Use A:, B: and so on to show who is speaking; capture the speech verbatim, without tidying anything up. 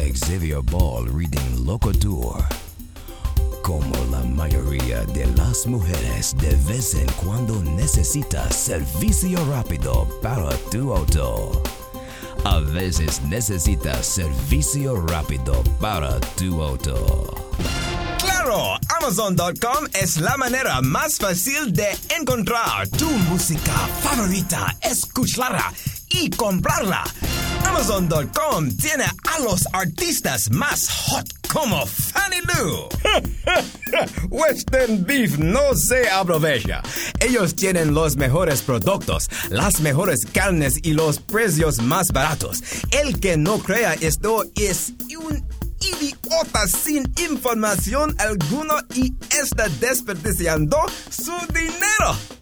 A: Xavier Ball Reading Locator. Como la mayoría de las mujeres, de vez en cuando necesitas servicio rápido para tu auto. A veces necesitas servicio rápido para tu auto.
B: ¡Claro! Amazon punto com es la manera más fácil de encontrar tu música favorita, escucharla y comprarla. Amazon punto com tiene a los artistas más hot como Fanny Lu. Western Beef no se aprovecha. Ellos tienen los mejores productos, las mejores carnes y los precios más baratos. El que no crea esto es un idiota sin información alguna y está desperdiciando su dinero.